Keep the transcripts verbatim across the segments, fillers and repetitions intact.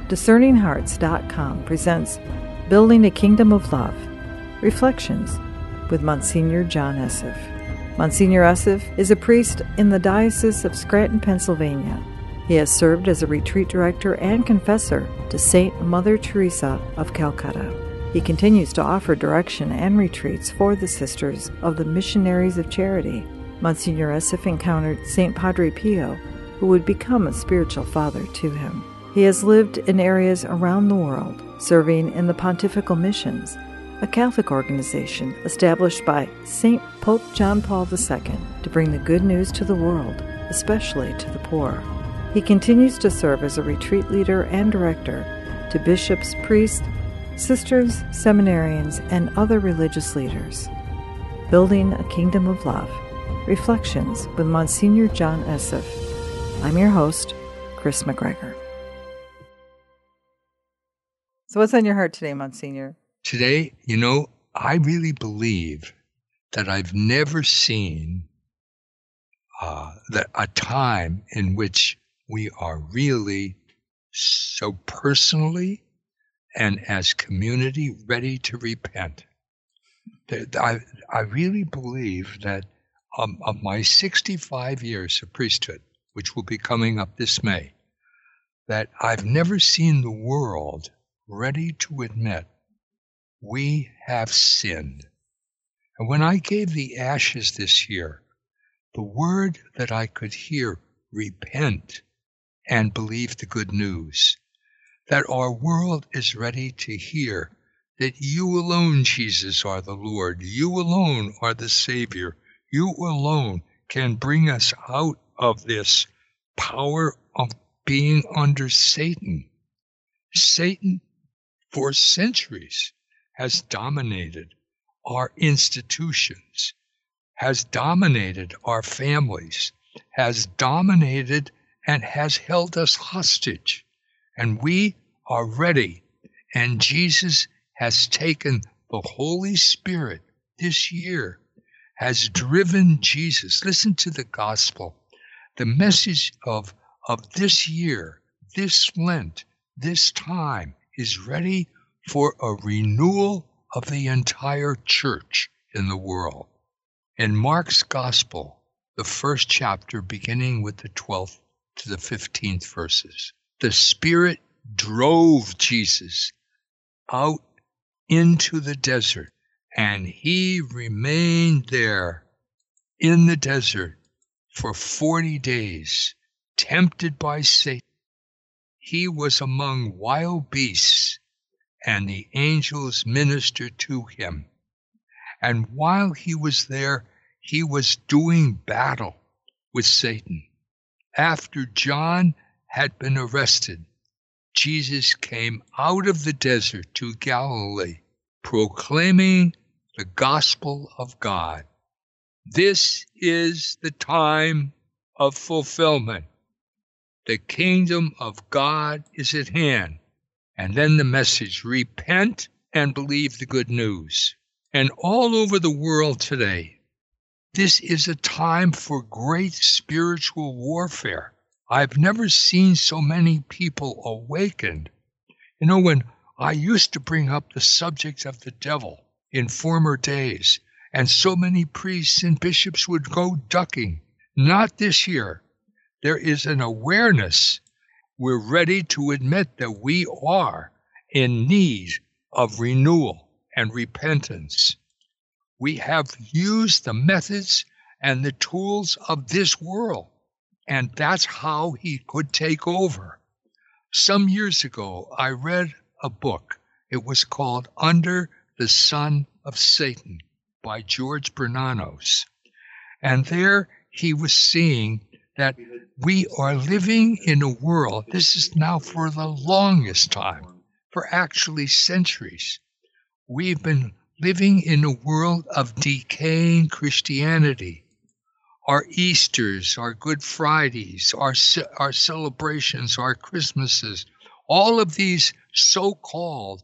discerning hearts dot com presents Building a Kingdom of Love, Reflections with Monsignor John Esseff. Monsignor Esseff is a priest in the Diocese of Scranton, Pennsylvania. He has served as a retreat director and confessor to Saint Mother Teresa of Calcutta. He continues to offer direction and retreats for the Sisters of the Missionaries of Charity. Monsignor Esseff encountered Saint Padre Pio, who would become a spiritual father to him. He has lived in areas around the world, serving in the Pontifical Missions, a Catholic organization established by Saint Pope John Paul the Second to bring the good news to the world, especially to the poor. He continues to serve as a retreat leader and director to bishops, priests, sisters, seminarians, and other religious leaders. Building a Kingdom of Love, Reflections with Monsignor John Esseff. I'm your host, Chris McGregor. So what's on your heart today, Monsignor? Today, you know, I really believe that I've never seen uh, that a time in which we are really so personally and as community ready to repent. I, I really believe that um, of my sixty-five years of priesthood, which will be coming up this May, that I've never seen the world ready to admit we have sinned. And when I gave the ashes this year, the word that I could hear, repent and believe the good news, that our world is ready to hear that you alone, Jesus, are the Lord. You alone are the Savior. You alone can bring us out of this power of being under Satan. Satan, for centuries, has dominated our institutions, has dominated our families, has dominated and has held us hostage. And we are ready. And Jesus has taken the Holy Spirit this year, has driven Jesus. Listen to the gospel. The message of, of this year, this Lent, this time is ready for a renewal of the entire church in the world. In Mark's Gospel, the first chapter, beginning with the twelfth to the fifteenth verses, the Spirit drove Jesus out into the desert, and he remained there in the desert for forty days, tempted by Satan. He was among wild beasts, and the angels ministered to him. And while he was there, he was doing battle with Satan. After John had been arrested, Jesus came out of the desert to Galilee, proclaiming the gospel of God. This is the time of fulfillment. The kingdom of God is at hand. And then the message, repent and believe the good news. And all over the world today, this is a time for great spiritual warfare. I've never seen so many people awakened. You know, when I used to bring up the subject of the devil in former days, and so many priests and bishops would go ducking, not this year. There is an awareness. We're ready to admit that we are in need of renewal and repentance. We have used the methods and the tools of this world, and that's how he could take over. Some years ago, I read a book. It was called Under the Sun of Satan by George Bernanos. And there he was seeing that we are living in a world, this is now for the longest time, for actually centuries. We've been living in a world of decaying Christianity. Our Easters, our Good Fridays, our, our celebrations, our Christmases, all of these so-called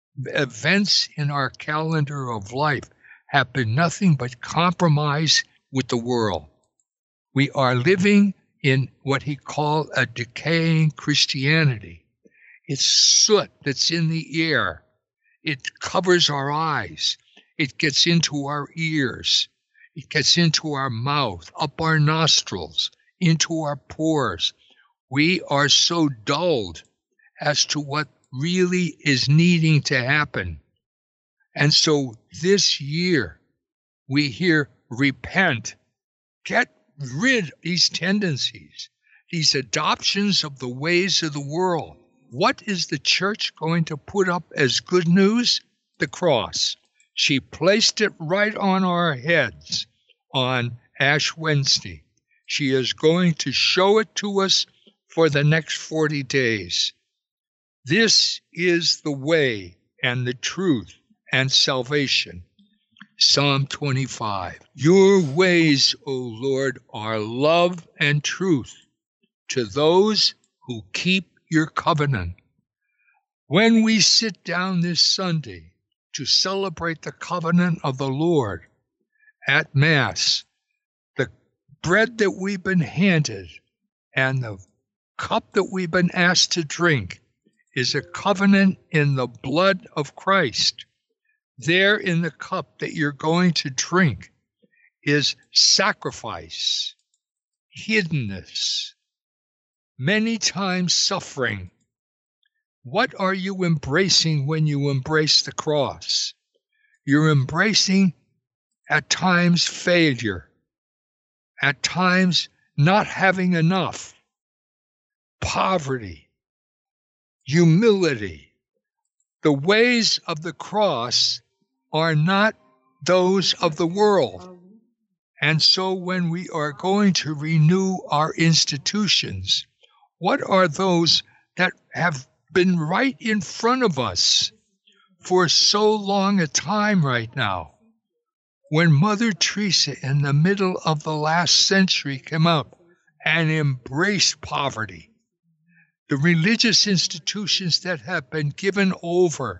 events in our calendar of life have been nothing but compromise with the world. We are living in what he called a decaying Christianity. It's soot that's in the air. It covers our eyes. It gets into our ears. It gets into our mouth, up our nostrils, into our pores. We are so dulled as to what really is needing to happen. And so this year, we hear, repent, get rid of these tendencies, these adoptions of the ways of the world. What is the church going to put up as good news? The cross. She placed it right on our heads on Ash Wednesday. She is going to show it to us for the next forty days. This is the way and the truth and salvation. Psalm twenty-five. Your ways, O Lord, are love and truth to those who keep your covenant. When we sit down this Sunday to celebrate the covenant of the Lord at Mass, the bread that we've been handed and the cup that we've been asked to drink is a covenant in the blood of Christ. There in the cup that you're going to drink is sacrifice, hiddenness, many times suffering. What are you embracing when you embrace the cross? You're embracing at times failure, at times not having enough, poverty, humility. The ways of the cross are not those of the world. And so when we are going to renew our institutions, what are those that have been right in front of us for so long a time right now? When Mother Teresa in the middle of the last century came out and embraced poverty, the religious institutions that have been given over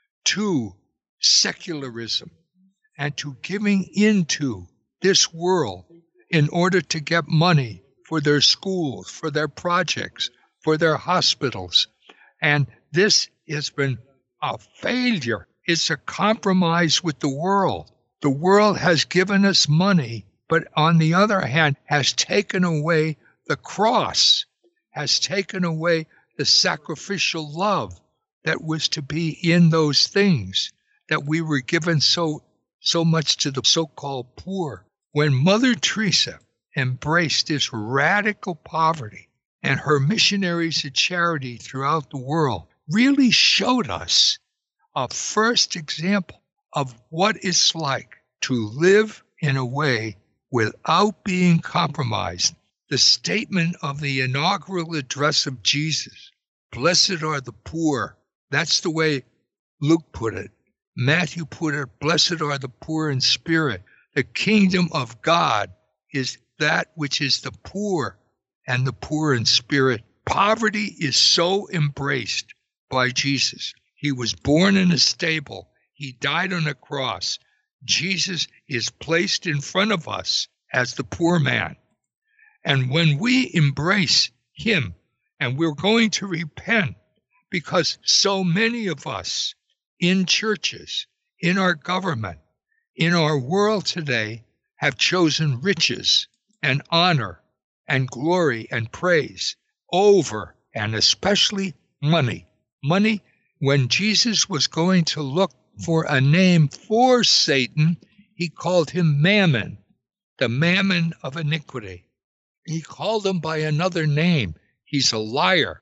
to secularism and to giving into this world in order to get money for their schools, for their projects, for their hospitals. And this has been a failure. It's a compromise with the world. The world has given us money, but on the other hand has taken away the cross, has taken away the sacrificial love that was to be in those things that we were given so so much to the so-called poor. When Mother Teresa embraced this radical poverty and her missionaries of charity throughout the world really showed us a first example of what it's like to live in a way without being compromised. The statement of the inaugural address of Jesus, blessed are the poor. That's the way Luke put it. Matthew put it, blessed are the poor in spirit. The kingdom of God is that which is the poor and the poor in spirit. Poverty is so embraced by Jesus. He was born in a stable. He died on a cross. Jesus is placed in front of us as the poor man. And when we embrace him, and we're going to repent, because so many of us in churches, in our government, in our world today, have chosen riches and honor and glory and praise over, and especially money. Money, when Jesus was going to look for a name for Satan, he called him Mammon, the mammon of iniquity. He called him by another name. He's a liar.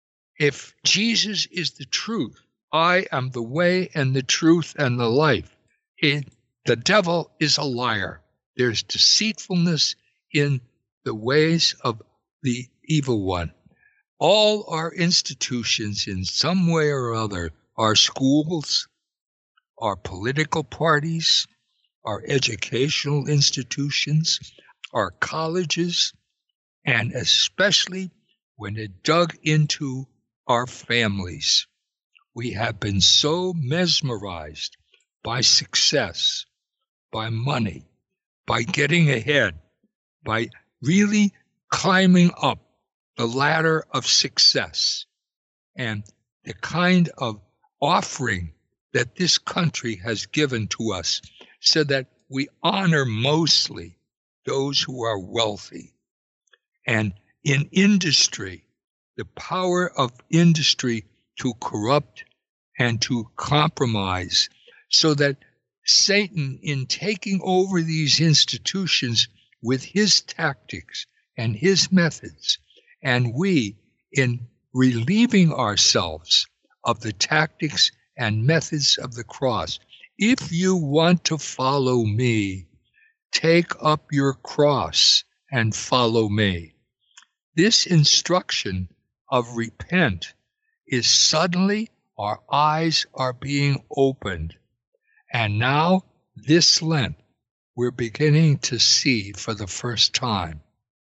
If Jesus is the truth, I am the way and the truth and the life. It, the devil is a liar. There's deceitfulness in the ways of the evil one. All our institutions in some way or other, our schools, our political parties, our educational institutions, our colleges, and especially when it dug into our families. We have been so mesmerized by success, by money, by getting ahead, by really climbing up the ladder of success. And the kind of offering that this country has given to us, so that we honor mostly those who are wealthy. And in industry, the power of industry to corrupt and to compromise, so that Satan, in taking over these institutions with his tactics and his methods, and we in relieving ourselves of the tactics and methods of the cross. If you want to follow me, take up your cross and follow me. This instruction of repent is suddenly our eyes are being opened. And now, this Lent, we're beginning to see for the first time.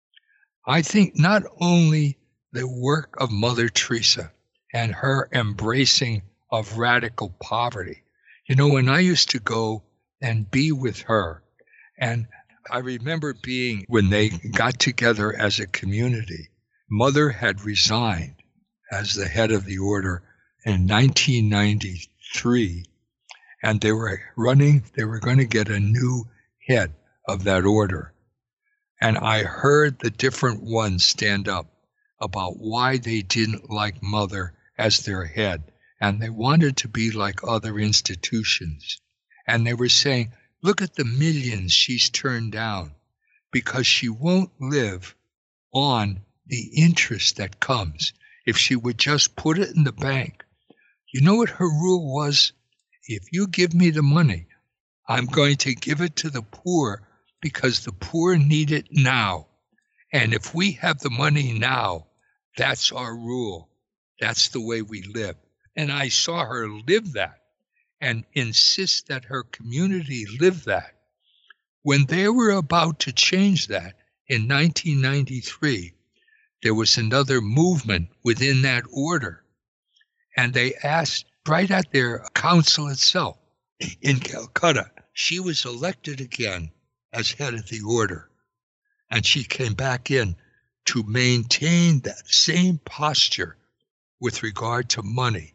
I think not only the work of Mother Teresa and her embracing of radical poverty. You know, when I used to go and be with her, and I remember being, when they got together as a community, Mother had resigned as the head of the order in nineteen ninety-three, and they were running, they were going to get a new head of that order. And I heard the different ones stand up about why they didn't like Mother as their head, and they wanted to be like other institutions. And they were saying, look at the millions she's turned down, because she won't live on the interest that comes if she would just put it in the bank. You know what her rule was? If you give me the money, I'm going to give it to the poor because the poor need it now. And if we have the money now, that's our rule. That's the way we live. And I saw her live that and insist that her community live that. When they were about to change that in nineteen ninety-three, there was another movement within that order. And they asked right at their council itself in Calcutta, she was elected again as head of the order. And she came back in to maintain that same posture with regard to money.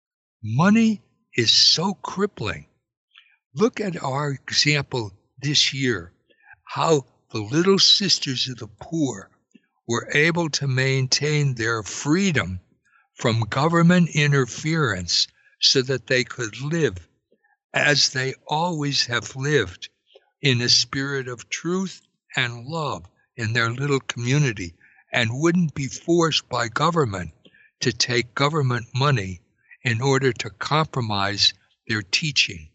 Money is so crippling. Look at our example this year, how the Little Sisters of the Poor were able to maintain their freedom from government interference so that they could live as they always have lived, in a spirit of truth and love in their little community, and wouldn't be forced by government to take government money in order to compromise their teaching.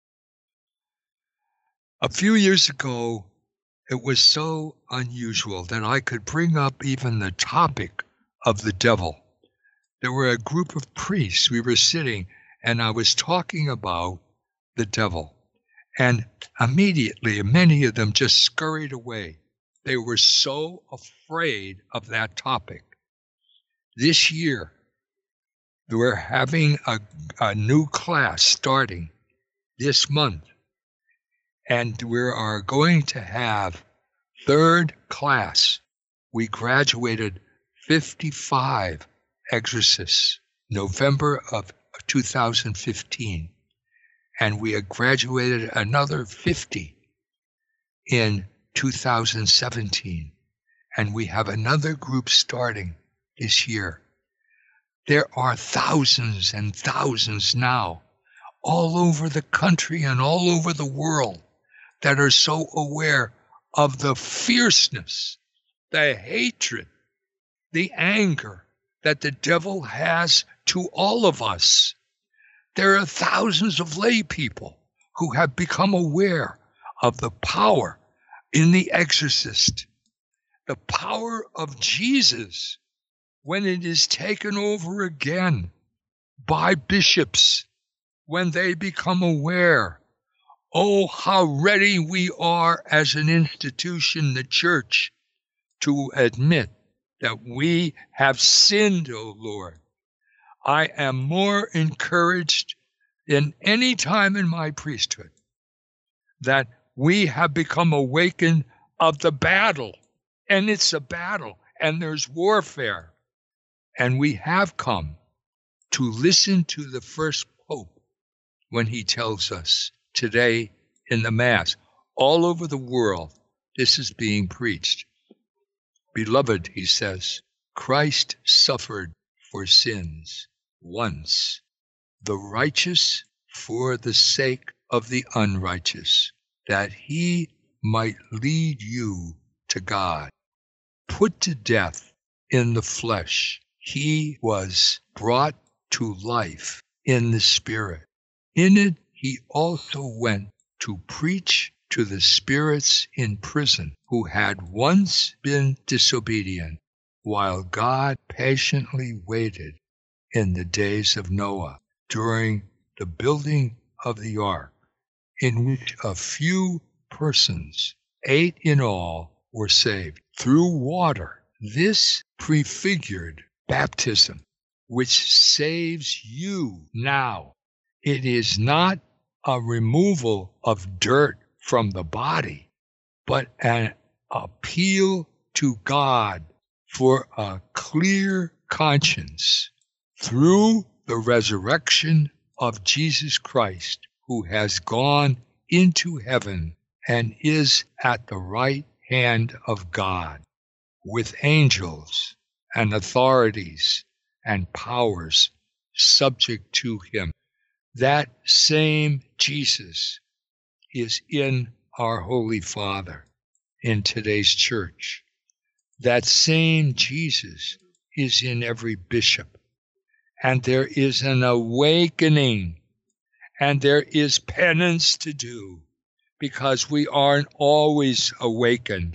A few years ago, it was so unusual that I could bring up even the topic of the devil. There were a group of priests. We were sitting, and I was talking about the devil. And immediately, many of them just scurried away. They were so afraid of that topic. This year, we're having a, a new class starting this month. And we are going to have third class. We graduated fifty-five exorcists November of two thousand fifteen. And we had graduated another fifty in two thousand seventeen. And we have another group starting this year. There are thousands and thousands now all over the country and all over the world that are so aware of the fierceness, the hatred, the anger that the devil has to all of us. There are thousands of lay people who have become aware of the power in the exorcist, the power of Jesus when it is taken over again by bishops, when they become aware. Oh, how ready we are as an institution, the church, to admit that we have sinned, O Lord. I am more encouraged than any time in my priesthood that we have become awakened of the battle. And it's a battle, and there's warfare. And we have come to listen to the first Pope when he tells us today in the Mass, all over the world, this is being preached. Beloved, he says, Christ suffered for sins once, the righteous for the sake of the unrighteous, that he might lead you to God. Put to death in the flesh, he was brought to life in the Spirit. In it, he also went to preach to the spirits in prison who had once been disobedient, while God patiently waited in the days of Noah during the building of the ark, in which a few persons, eight in all, were saved through water. This prefigured baptism, which saves you now. It is not a removal of dirt from the body, but an appeal to God for a clear conscience through the resurrection of Jesus Christ, who has gone into heaven and is at the right hand of God, with angels and authorities and powers subject to him. That same Jesus is in our Holy Father in today's church. That same Jesus is in every bishop. And there is an awakening, and there is penance to do, because we aren't always awakened.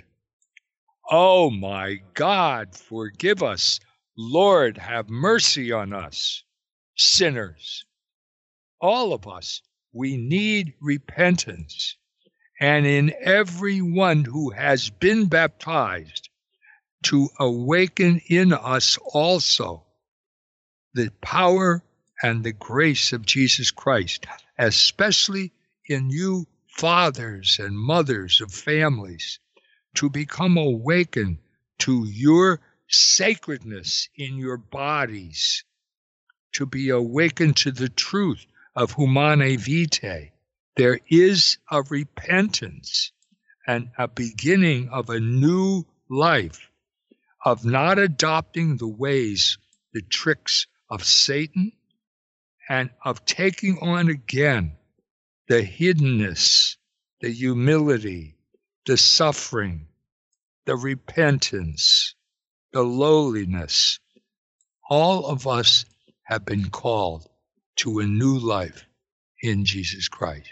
Oh my God, forgive us. Lord, have mercy on us, sinners. All of us, we need repentance. And in everyone who has been baptized, to awaken in us also the power and the grace of Jesus Christ, especially in you fathers and mothers of families, to become awakened to your sacredness in your bodies, to be awakened to the truth of Humanae Vitae. There is a repentance and a beginning of a new life, of not adopting the ways, the tricks of Satan, and of taking on again the hiddenness, the humility, the suffering, the repentance, the lowliness. All of us have been called to a new life in Jesus Christ.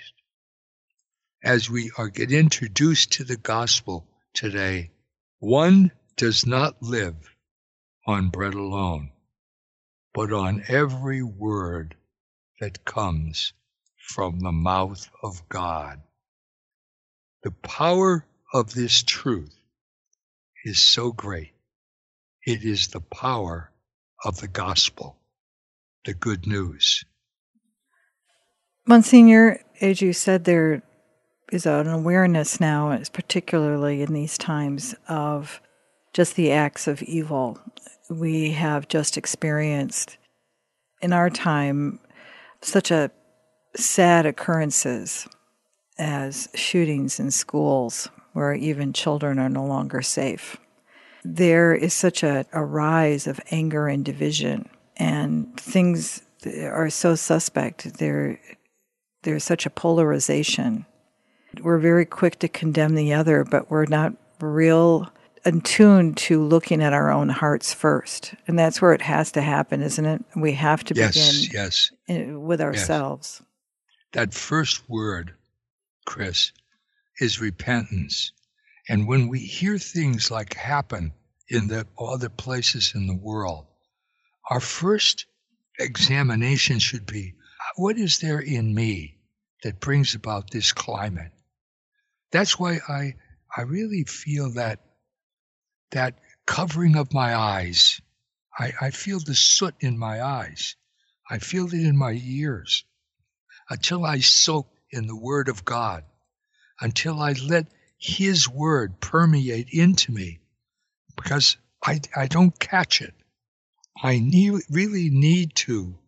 As we are get introduced to the gospel today, one does not live on bread alone, but on every word that comes from the mouth of God. The power of this truth is so great. It is the power of the gospel, the good news. Monsignor, as you said, there is an awareness now, particularly in these times, of just the acts of evil. We have just experienced in our time such a sad occurrences as shootings in schools where even children are no longer safe. There is such a, a rise of anger and division, and things are so suspect. There, there's such a polarization. We're very quick to condemn the other, but we're not real attuned to looking at our own hearts first. And that's where it has to happen, isn't it? We have to yes, begin yes. in, with ourselves. Yes. That first word, Chris, is repentance. And when we hear things like happen in the other places in the world, our first examination should be, what is there in me that brings about this climate? That's why I I really feel that that covering of my eyes. I, I feel the soot in my eyes. I feel it in my ears. Until I soak in the Word of God, until I let His Word permeate into me, because I, I don't catch it. I need, really need to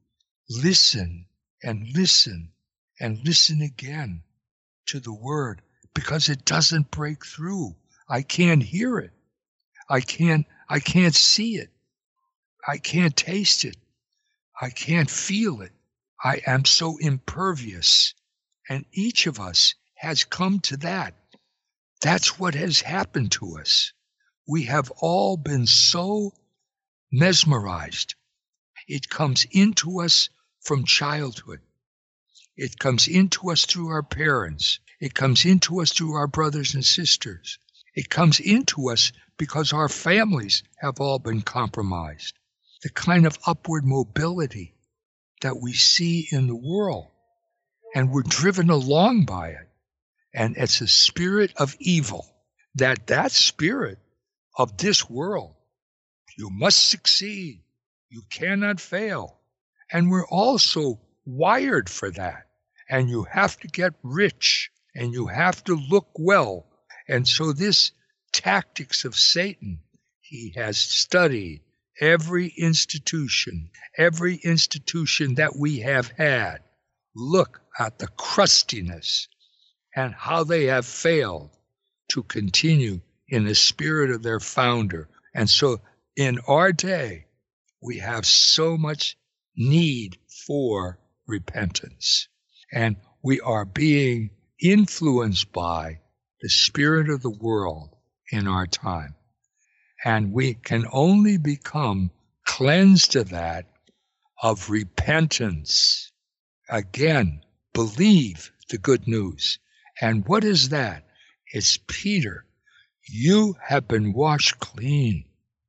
listen and listen and listen again to the word, because it doesn't break through. I can't hear it. I can't, I can't see it. I can't taste it. I can't feel it. I am so impervious. And each of us has come to that. That's what has happened to us. We have all been so mesmerized. It comes into us from childhood. It comes into us through our parents. It comes into us through our brothers and sisters. It comes into us because our families have all been compromised. The kind of upward mobility that we see in the world, and we're driven along by it. And it's a spirit of evil, that that spirit of this world, you must succeed. You cannot fail. And we're also wired for that. And you have to get rich, and you have to look well. And so this tactics of Satan, he has studied every institution, every institution that we have had. Look at the crustiness and how they have failed to continue in the spirit of their founder. And so in our day, we have so much need for repentance. And we are being influenced by the spirit of the world in our time. And we can only become cleansed of that, of repentance. Again, believe the good news. And what is that? It's Peter. You have been washed clean.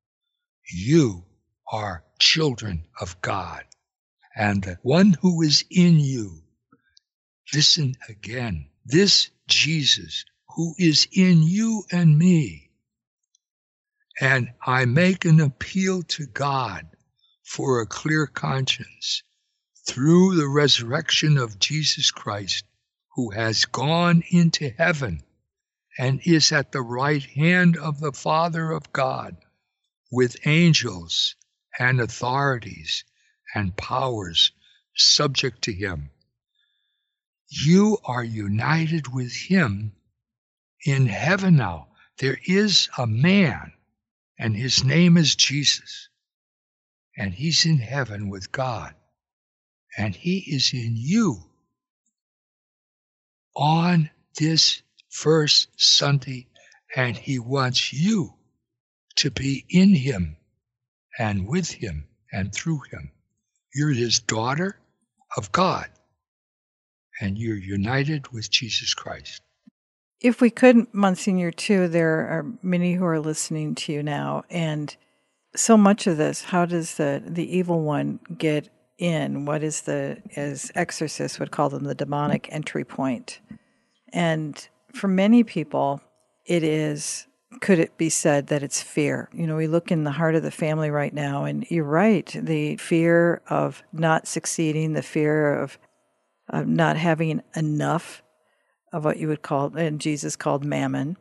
You are children of God. And the one who is in you, listen again, this Jesus who is in you and me. And I make an appeal to God for a clear conscience through the resurrection of Jesus Christ, who has gone into heaven and is at the right hand of the Father of God, with angels and authorities and powers subject to him. You are united with him in heaven now. There is a man, and his name is Jesus. And he's in heaven with God. And he is in you on this first Sunday, and he wants you to be in him and with him and through him. You're his daughter of God, and you're united with Jesus Christ. If we could, Monsignor, too, there are many who are listening to you now, and so much of this, how does the, the evil one get in? What is the, as exorcists would call them, the demonic entry point? And for many people, it is, could it be said that it's fear? You know, we look in the heart of the family right now, and you're right, the fear of not succeeding, the fear of, of not having enough of what you would call, and Jesus called mammon,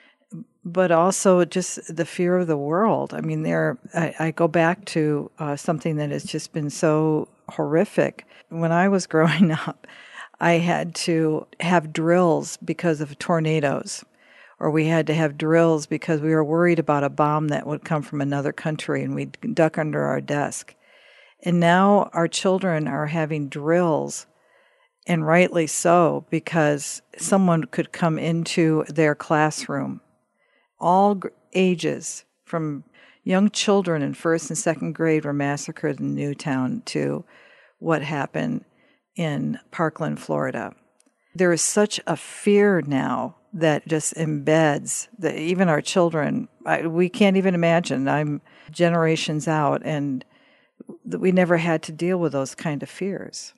but also just the fear of the world. I mean, there, I, I go back to uh, something that has just been so horrific. When I was growing up, I had to have drills because of tornadoes, or we had to have drills because we were worried about a bomb that would come from another country, and we'd duck under our desk. And now our children are having drills, and rightly so, because someone could come into their classroom, all ages, from young children in first and second grade were massacred in Newtown to what happened in Parkland, Florida. There is such a fear now that just embeds that even our children, I, we can't even imagine. I'm generations out, and that we never had to deal with those kind of fears.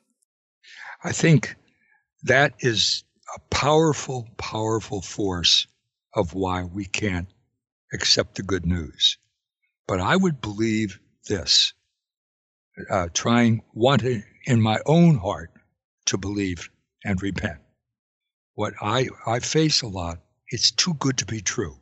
I think that is a powerful, powerful force of why we can't accept the good news. But I would believe this, uh, trying, wanting in my own heart to believe and repent. What I, I face a lot, it's too good to be true.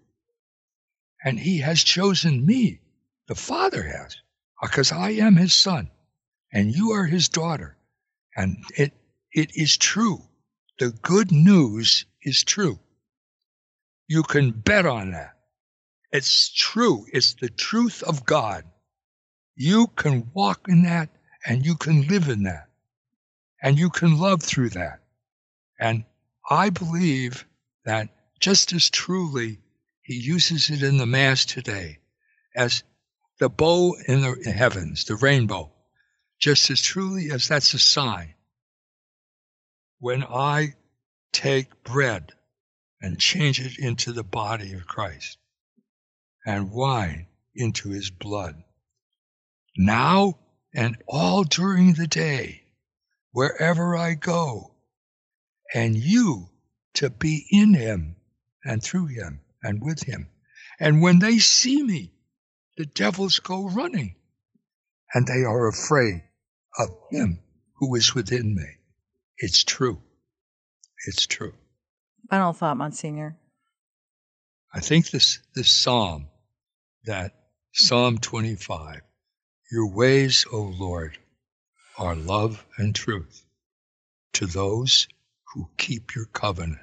And he has chosen me, the Father has, because I am his son. and you are his daughter. And it it is true. The good news is true. You can bet on that. It's true. It's the truth of God. You can walk in that, and you can live in that, and you can love through that. And I believe that just as truly he uses it in the Mass today as the bow in the heavens, the rainbow, just as truly as that's a sign. When I take bread and change it into the body of Christ and wine into his blood, now and all during the day, wherever I go, and you to be in him and through him and with him. And when they see me, the devils go running, and they are afraid of him who is within me. It's true. It's true. Final thought, Monsignor. I think this, this psalm, that Psalm twenty-five, your ways, O Lord, are love and truth to those who keep your covenant.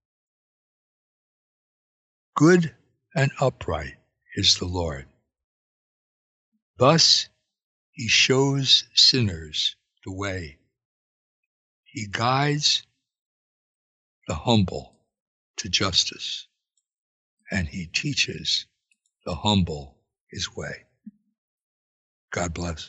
Good and upright is the Lord. Thus he shows sinners the way. He guides the humble to justice, and he teaches the humble his way. God bless.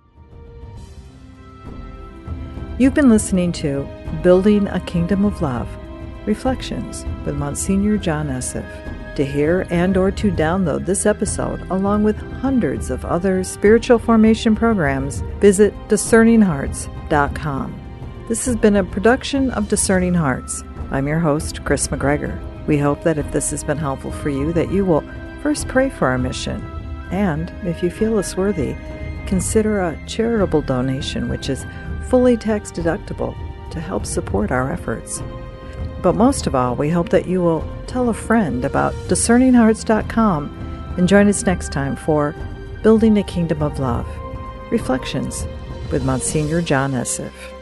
You've been listening to Building a Kingdom of Love, Reflections with Monsignor John Esseff. To hear and or to download this episode, along with hundreds of other spiritual formation programs, visit discerning hearts dot com. This has been a production of Discerning Hearts. I'm your host, Chris McGregor. We hope that if this has been helpful for you, that you will first pray for our mission. And if you feel us worthy, consider a charitable donation, which is fully tax deductible, to help support our efforts. But most of all, we hope that you will tell a friend about discerning hearts dot com and join us next time for Building a Kingdom of Love, Reflections with Monsignor John Esseff.